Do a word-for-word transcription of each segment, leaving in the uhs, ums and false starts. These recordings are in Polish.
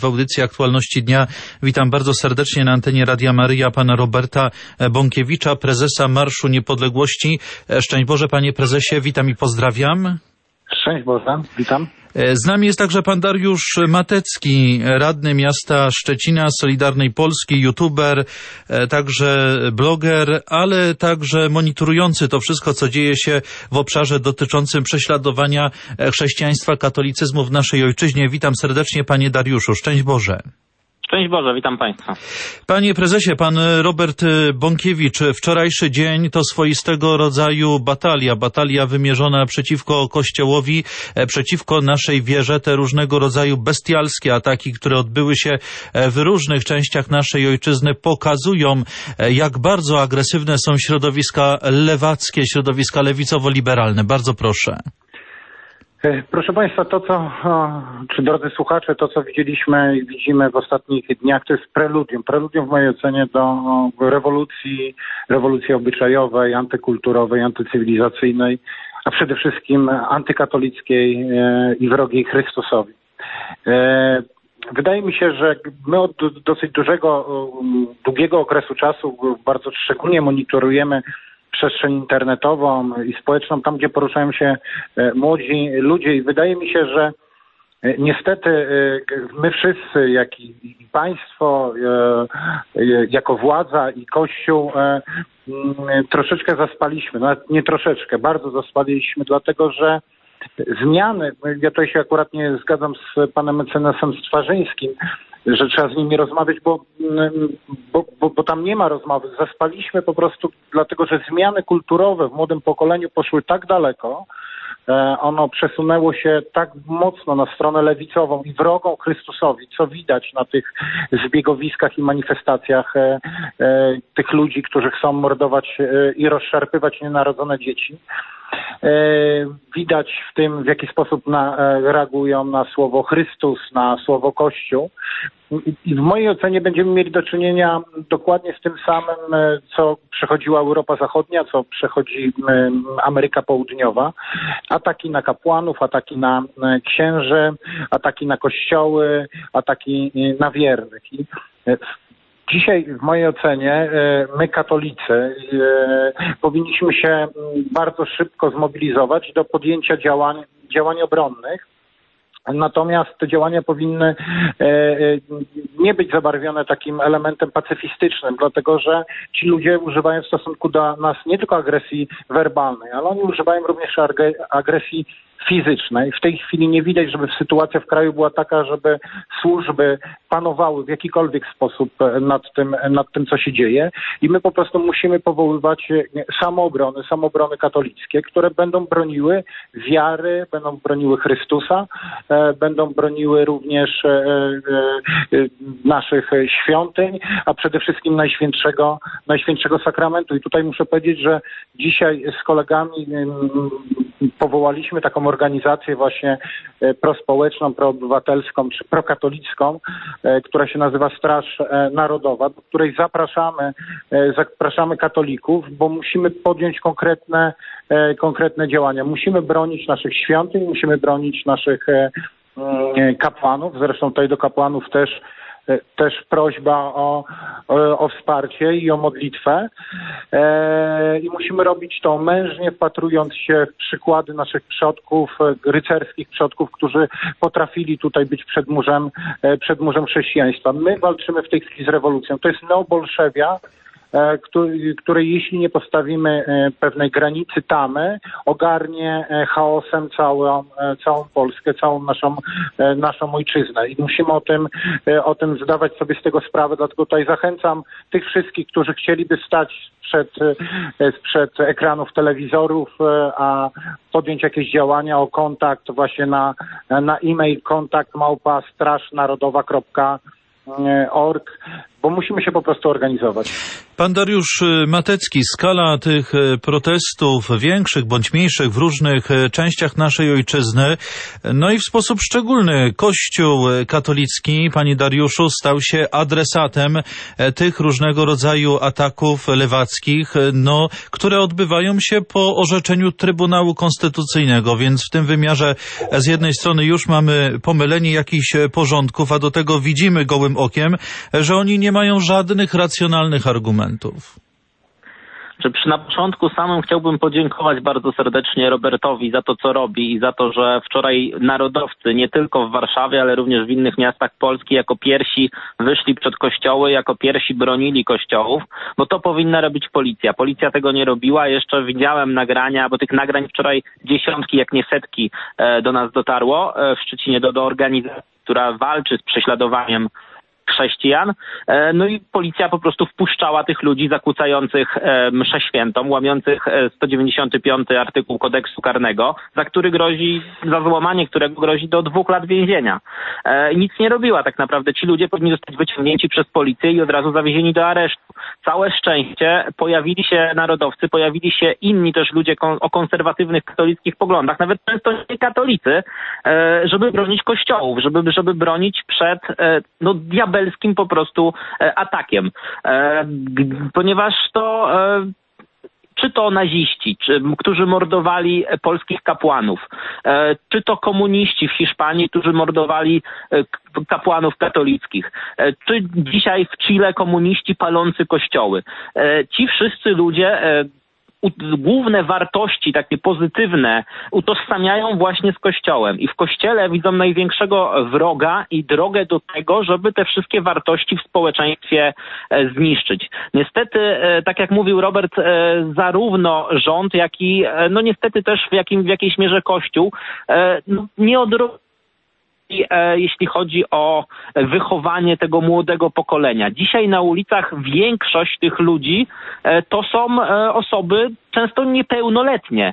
w audycji Aktualności Dnia. Witam bardzo serdecznie na antenie Radia Maryja pana Roberta Bąkiewicza, prezesa Marszu Niepodległości. Szczęść Boże, panie prezesie, witam i pozdrawiam. Szczęść Boże, witam. Z nami jest także pan Dariusz Matecki, radny miasta Szczecina, Solidarnej Polski, youtuber, także bloger, ale także monitorujący to wszystko, co dzieje się w obszarze dotyczącym prześladowania chrześcijaństwa, katolicyzmu w naszej ojczyźnie. Witam serdecznie, panie Dariuszu. Szczęść Boże. Szczęść Boże, witam państwa. Panie prezesie, pan Robert Bąkiewicz, wczorajszy dzień to swoistego rodzaju batalia, batalia wymierzona przeciwko Kościołowi, przeciwko naszej wierze, te różnego rodzaju bestialskie ataki, które odbyły się w różnych częściach naszej ojczyzny, pokazują, jak bardzo agresywne są środowiska lewackie, środowiska lewicowo-liberalne. Bardzo proszę. Proszę Państwa, to co, czy drodzy słuchacze, to co widzieliśmy i widzimy w ostatnich dniach, to jest preludium. Preludium w mojej ocenie do rewolucji, rewolucji obyczajowej, antykulturowej, antycywilizacyjnej, a przede wszystkim antykatolickiej i wrogiej Chrystusowi. Wydaje mi się, że my od dosyć dużego, długiego okresu czasu bardzo szczególnie monitorujemy przestrzeń internetową i społeczną, tam gdzie poruszają się młodzi ludzie i wydaje mi się, że niestety my wszyscy, jak i państwo, jako władza i Kościół troszeczkę zaspaliśmy, nawet nie troszeczkę, bardzo zaspaliśmy, dlatego że zmiany, ja tutaj się akurat nie zgadzam z panem mecenasem Stwarzyńskim, że trzeba z nimi rozmawiać, bo, bo, bo, bo tam nie ma rozmowy. Zaspaliśmy po prostu dlatego, że zmiany kulturowe w młodym pokoleniu poszły tak daleko, ono przesunęło się tak mocno na stronę lewicową i wrogą Chrystusowi, co widać na tych zbiegowiskach i manifestacjach e, e, tych ludzi, którzy chcą mordować e, i rozszarpywać nienarodzone dzieci. E, widać w tym, w jaki sposób na, e, reagują na słowo Chrystus, na słowo Kościół. I w mojej ocenie będziemy mieli do czynienia dokładnie z tym samym, co przechodziła Europa Zachodnia, co przechodzi Ameryka Południowa. Ataki na kapłanów, ataki na księży, ataki na kościoły, ataki na wiernych. I dzisiaj w mojej ocenie my katolicy powinniśmy się bardzo szybko zmobilizować do podjęcia działań, działań obronnych. Natomiast te działania powinny nie być zabarwione takim elementem pacyfistycznym, dlatego że ci ludzie używają w stosunku do nas nie tylko agresji werbalnej, ale oni używają również agresji fizycznej. W tej chwili nie widać, żeby sytuacja w kraju była taka, żeby służby panowały w jakikolwiek sposób nad tym, nad tym, co się dzieje. I my po prostu musimy powoływać samoobrony, samoobrony katolickie, które będą broniły wiary, będą broniły Chrystusa, będą broniły również naszych świątyń, a przede wszystkim Najświętszego, Najświętszego Sakramentu. I tutaj muszę powiedzieć, że dzisiaj z kolegami powołaliśmy taką organizację właśnie prospołeczną, proobywatelską czy prokatolicką, która się nazywa Straż Narodowa, do której zapraszamy, zapraszamy katolików, bo musimy podjąć konkretne, konkretne działania. Musimy bronić naszych świątyń, musimy bronić naszych kapłanów. Zresztą tutaj do kapłanów też też prośba o, o, o wsparcie i o modlitwę. E, I musimy robić to mężnie, wpatrując się w przykłady naszych przodków, rycerskich przodków, którzy potrafili tutaj być przed murzem, przed murzem chrześcijaństwa. My walczymy w tej chwili z rewolucją. To jest neobolszewia, której jeśli nie postawimy pewnej granicy tamy, ogarnie chaosem całą, całą Polskę, całą naszą, naszą ojczyznę. I musimy o tym, o tym zdawać sobie z tego sprawę, dlatego tutaj zachęcam tych wszystkich, którzy chcieliby stać przed, przed ekranów telewizorów, a podjąć jakieś działania, o kontakt właśnie na, na e-mail kontakt małpa straż narodowa kropka org, bo musimy się po prostu organizować. Pan Dariusz Matecki, skala tych protestów większych bądź mniejszych w różnych częściach naszej ojczyzny, no i w sposób szczególny Kościół katolicki, panie Dariuszu, stał się adresatem tych różnego rodzaju ataków lewackich, no, które odbywają się po orzeczeniu Trybunału Konstytucyjnego, więc w tym wymiarze z jednej strony już mamy pomylenie jakichś porządków, a do tego widzimy gołym okiem, że oni nie mają żadnych racjonalnych argumentów. Że przy na początku samym chciałbym podziękować bardzo serdecznie Robertowi za to, co robi i za to, że wczoraj narodowcy, nie tylko w Warszawie, ale również w innych miastach Polski, jako pierwsi wyszli przed kościoły, jako pierwsi bronili kościołów, bo to powinna robić policja. Policja tego nie robiła. Jeszcze widziałem nagrania, bo tych nagrań wczoraj dziesiątki, jak nie setki do nas dotarło w Szczecinie do, do organizacji, która walczy z prześladowaniem chrześcijan, no i policja po prostu wpuszczała tych ludzi zakłócających mszę świętą, łamiących sto dziewięćdziesiąty piąty artykuł kodeksu karnego, za który grozi, za złamanie którego grozi do dwóch lat więzienia. Nic nie robiła tak naprawdę. Ci ludzie powinni zostać wyciągnięci przez policję i od razu zawiezieni do aresztu. Całe szczęście pojawili się narodowcy, pojawili się inni też ludzie kon- o konserwatywnych katolickich poglądach, nawet często nie katolicy, żeby bronić kościołów, żeby, żeby bronić przed no, diabelskim po prostu atakiem. Ponieważ to czy to naziści, czy, którzy mordowali polskich kapłanów, czy to komuniści w Hiszpanii, którzy mordowali kapłanów katolickich, czy dzisiaj w Chile komuniści palący kościoły. Ci wszyscy ludzie główne wartości, takie pozytywne, utożsamiają właśnie z Kościołem. I w Kościele widzą największego wroga i drogę do tego, żeby te wszystkie wartości w społeczeństwie zniszczyć. Niestety, tak jak mówił Robert, zarówno rząd, jak i no niestety też w, jakim, w jakiejś mierze Kościół no, nie odrobił, jeśli chodzi o wychowanie tego młodego pokolenia. Dzisiaj na ulicach większość tych ludzi to są osoby często niepełnoletnie,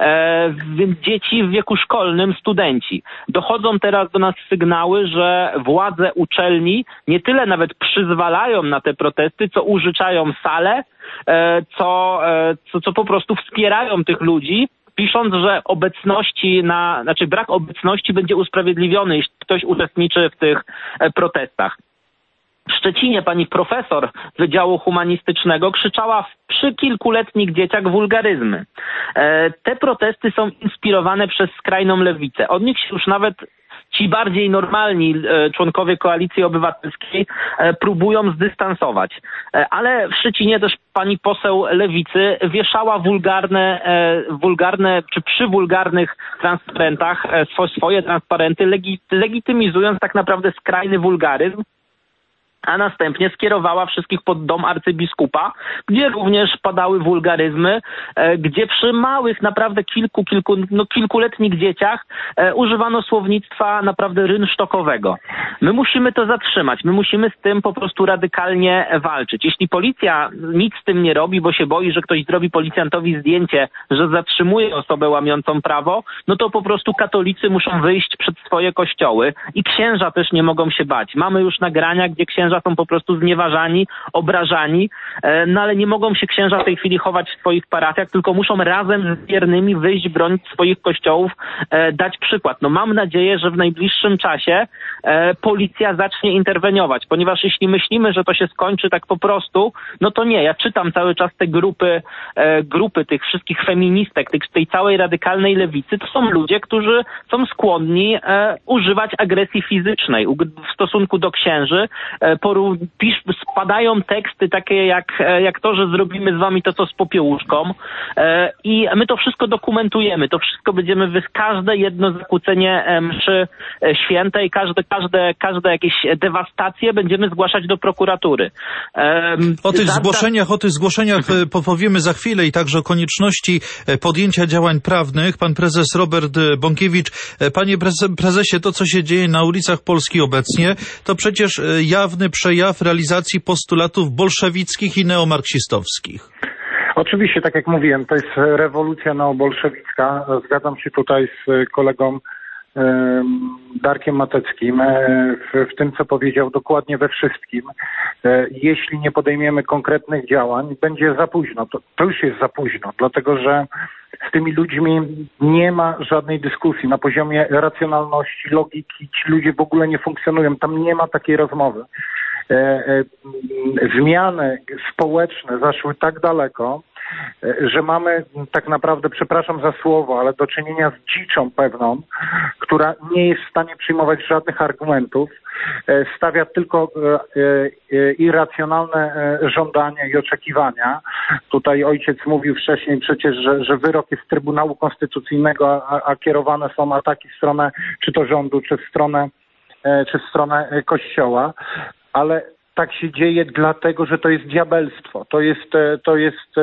więc dzieci w wieku szkolnym, studenci. Dochodzą teraz do nas sygnały, że władze uczelni nie tyle nawet przyzwalają na te protesty, co użyczają sale, co, co, co po prostu wspierają tych ludzi, pisząc, że obecności na, znaczy brak obecności będzie usprawiedliwiony, jeśli ktoś uczestniczy w tych protestach. W Szczecinie pani profesor Wydziału Humanistycznego krzyczała przy kilkuletnich dzieciach wulgaryzmy. Te protesty są inspirowane przez skrajną lewicę. Od nich się już nawet ci bardziej normalni członkowie Koalicji Obywatelskiej próbują zdystansować. Ale w Szczecinie też pani poseł Lewicy wieszała wulgarne, wulgarne czy przy wulgarnych transparentach swoje transparenty, legitymizując tak naprawdę skrajny wulgaryzm, a następnie skierowała wszystkich pod dom arcybiskupa, gdzie również padały wulgaryzmy, e, gdzie przy małych, naprawdę kilku, kilku, no kilkuletnich dzieciach e, używano słownictwa naprawdę rynsztokowego. My musimy to zatrzymać, my musimy z tym po prostu radykalnie walczyć. Jeśli policja nic z tym nie robi, bo się boi, że ktoś zrobi policjantowi zdjęcie, że zatrzymuje osobę łamiącą prawo, no to po prostu katolicy muszą wyjść przed swoje kościoły i księża też nie mogą się bać. Mamy już nagrania, gdzie księża są po prostu znieważani, obrażani, no ale nie mogą się księża w tej chwili chować w swoich parafiach, tylko muszą razem z wiernymi wyjść, bronić swoich kościołów, dać przykład. No mam nadzieję, że w najbliższym czasie policja zacznie interweniować, ponieważ jeśli myślimy, że to się skończy tak po prostu, no to nie. Ja czytam cały czas te grupy, grupy tych wszystkich feministek, tych, tej całej radykalnej lewicy, to są ludzie, którzy są skłonni używać agresji fizycznej w stosunku do księży, Pisz, spadają teksty takie jak, jak to, że zrobimy z wami to, co z popiełuszką e, i my to wszystko dokumentujemy, to wszystko będziemy, wy, każde jedno zakłócenie mszy świętej, każde, każde, każde jakieś dewastacje będziemy zgłaszać do prokuratury. E, o tych za, zgłoszeniach, o tych zgłoszeniach mhm. powiemy za chwilę i także o konieczności podjęcia działań prawnych. Pan prezes Robert Bąkiewicz, panie prezesie, to co się dzieje na ulicach Polski obecnie, to przecież jawny przejaw realizacji postulatów bolszewickich i neomarksistowskich. Oczywiście, tak jak mówiłem, to jest rewolucja neobolszewicka. Zgadzam się tutaj z kolegą Darkiem Mateckim w, w tym, co powiedział, dokładnie we wszystkim. Jeśli nie podejmiemy konkretnych działań, będzie za późno. To, to już jest za późno, dlatego że z tymi ludźmi nie ma żadnej dyskusji na poziomie racjonalności, logiki. Ci ludzie w ogóle nie funkcjonują. Tam nie ma takiej rozmowy. Zmiany społeczne zaszły tak daleko, że mamy tak naprawdę, przepraszam za słowo, ale do czynienia z dziczą pewną, która nie jest w stanie przyjmować żadnych argumentów, stawia tylko irracjonalne żądania i oczekiwania. Tutaj ojciec mówił wcześniej przecież, że, że wyrok jest z Trybunału Konstytucyjnego, a, a kierowane są ataki w stronę czy to rządu, czy w stronę, czy w stronę Kościoła, ale tak się dzieje dlatego, że to jest diabelstwo. To jest, to jest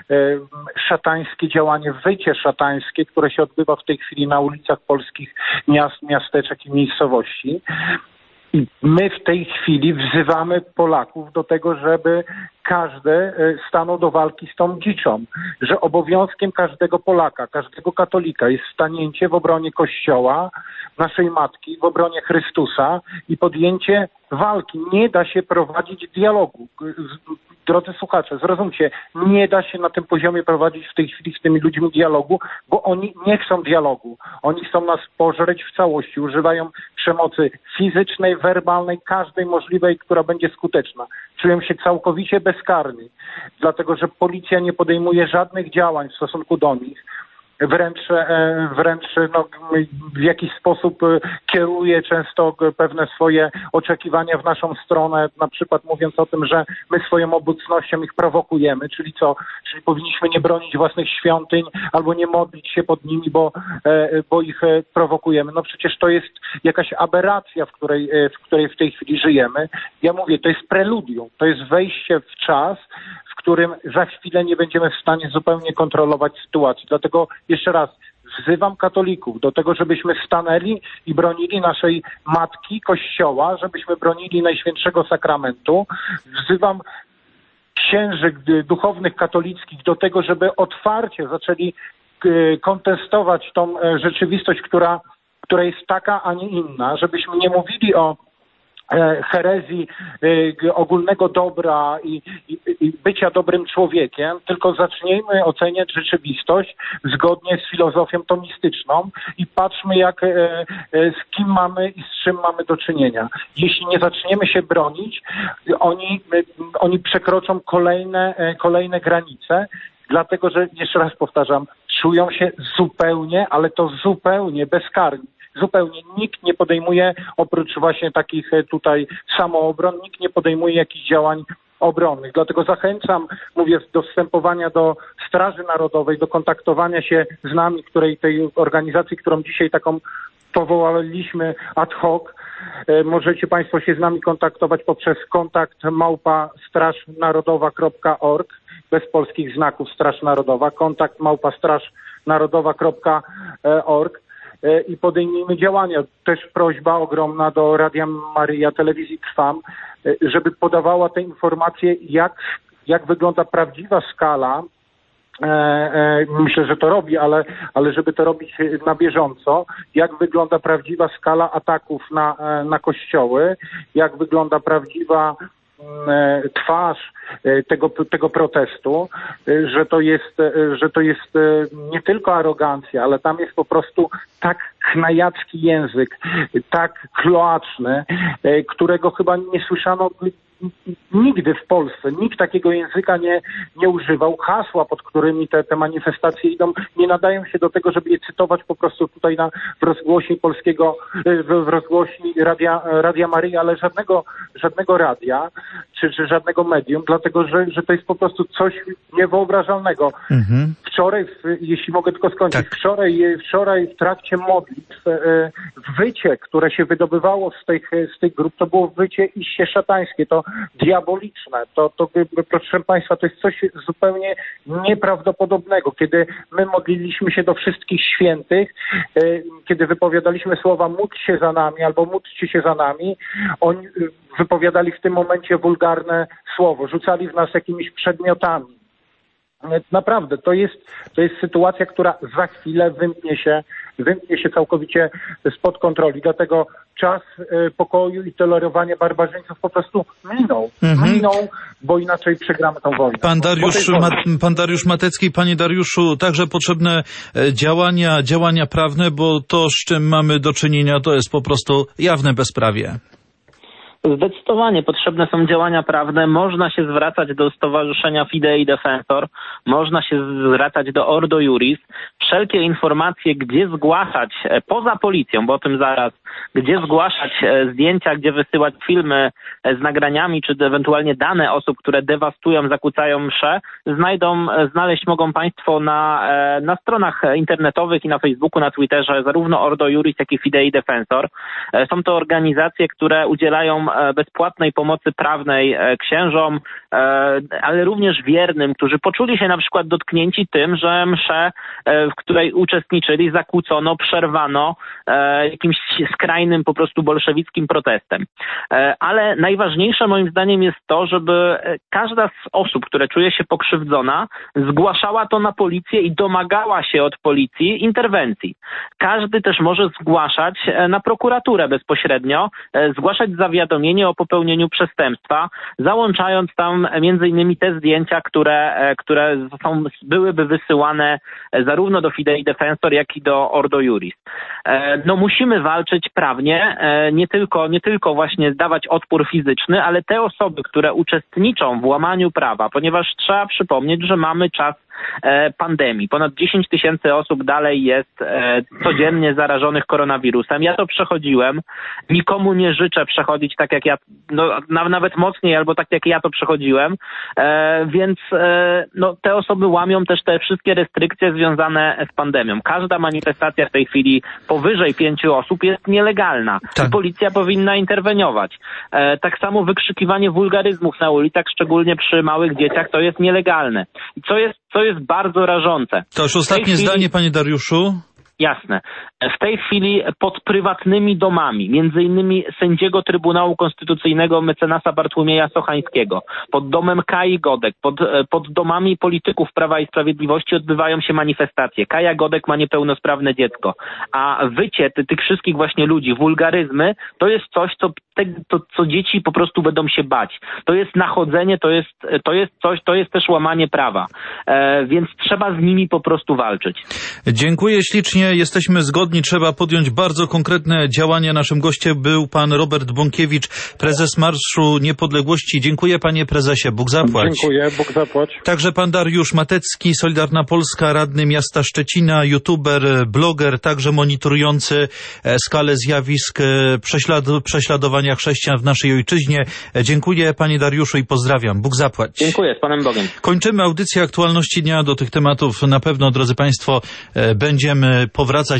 szatańskie działanie, wycie szatańskie, które się odbywa w tej chwili na ulicach polskich miast, miasteczek i miejscowości. I my w tej chwili wzywamy Polaków do tego, żeby każdy stanął do walki z tą dziczą, że obowiązkiem każdego Polaka, każdego katolika jest stanięcie w obronie Kościoła, naszej Matki, w obronie Chrystusa i podjęcie walki. Nie da się prowadzić dialogu. Drodzy słuchacze, zrozumcie, nie da się na tym poziomie prowadzić w tej chwili z tymi ludźmi dialogu, bo oni nie chcą dialogu. Oni chcą nas pożreć w całości. Używają przemocy fizycznej, werbalnej, każdej możliwej, która będzie skuteczna. Czują się całkowicie bezkarni, dlatego że policja nie podejmuje żadnych działań w stosunku do nich. Wręcz, wręcz no, w jakiś sposób kieruje często pewne swoje oczekiwania w naszą stronę, na przykład mówiąc o tym, że my swoją obecnością ich prowokujemy, czyli co? Czyli powinniśmy nie bronić własnych świątyń albo nie modlić się pod nimi, bo, bo ich prowokujemy. No przecież to jest jakaś aberracja, w której, w której w tej chwili żyjemy. Ja mówię, to jest preludium, to jest wejście w czas, w którym za chwilę nie będziemy w stanie zupełnie kontrolować sytuacji. Dlatego jeszcze raz wzywam katolików do tego, żebyśmy stanęli i bronili naszej Matki, Kościoła, żebyśmy bronili Najświętszego Sakramentu. Wzywam księży duchownych katolickich do tego, żeby otwarcie zaczęli kontestować tą rzeczywistość, która, która jest taka, a nie inna, żebyśmy nie mówili o herezji y, ogólnego dobra i, i, i bycia dobrym człowiekiem, tylko zacznijmy oceniać rzeczywistość zgodnie z filozofią tomistyczną i patrzmy, jak, y, y, z kim mamy i z czym mamy do czynienia. Jeśli nie zaczniemy się bronić, oni, y, oni przekroczą kolejne, y, kolejne granice, dlatego że, jeszcze raz powtarzam, czują się zupełnie, ale to zupełnie bezkarni. Zupełnie nikt nie podejmuje, oprócz właśnie takich tutaj samoobron, nikt nie podejmuje jakichś działań obronnych. Dlatego zachęcam, mówię, do wstępowania do Straży Narodowej, do kontaktowania się z nami, której, tej organizacji, którą dzisiaj taką powołaliśmy ad hoc. Możecie Państwo się z nami kontaktować poprzez kontakt małpa straż narodowa kropka org, bez polskich znaków Straż Narodowa, kontakt małpa straż narodowa kropka org. I podejmijmy działania. Też prośba ogromna do Radia Maryja, Telewizji Trwam, żeby podawała te informacje, jak, jak wygląda prawdziwa skala. Myślę, że to robi, ale, ale żeby to robić na bieżąco, jak wygląda prawdziwa skala ataków na, na kościoły, jak wygląda prawdziwa twarz tego, tego protestu, że to jest, że to jest nie tylko arogancja, ale tam jest po prostu tak knajacki język, tak kloaczny, którego chyba nie słyszano nigdy w Polsce. Nikt takiego języka nie, nie używał. Hasła, pod którymi te, te manifestacje idą, nie nadają się do tego, żeby je cytować po prostu tutaj na, w rozgłośni polskiego, w, w rozgłośni Radia, Radia Maryja, ale żadnego, żadnego radia, czy, czy żadnego medium, dlatego, że, że to jest po prostu coś niewyobrażalnego. Mhm. Wczoraj, jeśli mogę tylko skończyć, tak. wczoraj, wczoraj w trakcie modlitw wycie, które się wydobywało z tych, z tych grup, to było wycie iście szatańskie, to diaboliczne. To, to, proszę Państwa, to jest coś zupełnie nieprawdopodobnego. Kiedy my modliliśmy się do wszystkich świętych, kiedy wypowiadaliśmy słowa módl się za nami albo módlcie się za nami, oni wypowiadali w tym momencie wulgarne słowo, rzucali w nas jakimiś przedmiotami. Naprawdę, to jest, to jest sytuacja, która za chwilę wymknie się wymknie się całkowicie spod kontroli. Dlatego czas pokoju i tolerowania barbarzyńców po prostu minął. Mhm. Minął, bo inaczej przegramy tą wojnę. Pan Dariusz, Ma, pan Dariusz Matecki, panie Dariuszu, także potrzebne działania, działania prawne, bo to, z czym mamy do czynienia, to jest po prostu jawne bezprawie. Zdecydowanie potrzebne są działania prawne. Można się zwracać do Stowarzyszenia Fidei Defensor, można się zwracać do Ordo Iuris. Wszelkie informacje, gdzie zgłaszać, poza policją, bo o tym zaraz, gdzie zgłaszać zdjęcia, gdzie wysyłać filmy z nagraniami, czy ewentualnie dane osób, które dewastują, zakłócają msze, znajdą, znaleźć mogą Państwo na, na stronach internetowych i na Facebooku, na Twitterze, zarówno Ordo Iuris, jak i Fidei Defensor. Są to organizacje, które udzielają bezpłatnej pomocy prawnej księżom, ale również wiernym, którzy poczuli się na przykład dotknięci tym, że mszę, w której uczestniczyli, zakłócono, przerwano jakimś skrajnym po prostu bolszewickim protestem. Ale najważniejsze moim zdaniem jest to, żeby każda z osób, które czuje się pokrzywdzona, zgłaszała to na policję i domagała się od policji interwencji. Każdy też może zgłaszać na prokuraturę bezpośrednio, zgłaszać zawiadomienie o popełnieniu przestępstwa, załączając tam między innymi te zdjęcia, które, które są, byłyby wysyłane zarówno do Fidei Defensor, jak i do Ordo Iuris. No musimy walczyć prawnie, nie tylko, nie tylko właśnie dawać odpór fizyczny, ale te osoby, które uczestniczą w łamaniu prawa, ponieważ trzeba przypomnieć, że mamy czas pandemii. Ponad dziesięć tysięcy osób dalej jest e, codziennie zarażonych koronawirusem. Ja to przechodziłem. Nikomu nie życzę przechodzić tak jak ja, no, nawet mocniej albo tak jak ja to przechodziłem. E, więc e, no, te osoby łamią też te wszystkie restrykcje związane z pandemią. Każda manifestacja w tej chwili powyżej pięciu osób jest nielegalna. Tak. I policja powinna interweniować. E, tak samo wykrzykiwanie wulgaryzmów na ulicach, szczególnie przy małych dzieciach, to jest nielegalne. I co jest, co jest bardzo rażące. To już ostatnie chwili... zdanie, panie Dariuszu. Jasne. W tej chwili pod prywatnymi domami, między innymi sędziego Trybunału Konstytucyjnego mecenasa Bartłomieja Sochańskiego, pod domem Kai Godek, pod, pod domami polityków Prawa i Sprawiedliwości odbywają się manifestacje. Kaja Godek ma niepełnosprawne dziecko, a wycie ty, tych wszystkich właśnie ludzi, wulgaryzmy, to jest coś, co, te, to, co dzieci po prostu będą się bać. To jest nachodzenie, to jest, to jest coś, to jest też łamanie prawa. E, więc trzeba z nimi po prostu walczyć. Dziękuję ślicznie. Jesteśmy zgodni, trzeba podjąć bardzo konkretne działania. Naszym gościem był pan Robert Bąkiewicz, prezes Marszu Niepodległości. Dziękuję, panie prezesie, Bóg zapłać. Dziękuję, Bóg zapłać. Także pan Dariusz Matecki, Solidarna Polska, radny miasta Szczecina, youtuber, bloger, także monitorujący skalę zjawisk prześlad- prześladowania chrześcijan w naszej ojczyźnie. Dziękuję, panie Dariuszu, i pozdrawiam. Bóg zapłać. Dziękuję, z Panem Bogiem. Kończymy audycję Aktualności Dnia. Do tych tematów na pewno, drodzy państwo, będziemy powracać.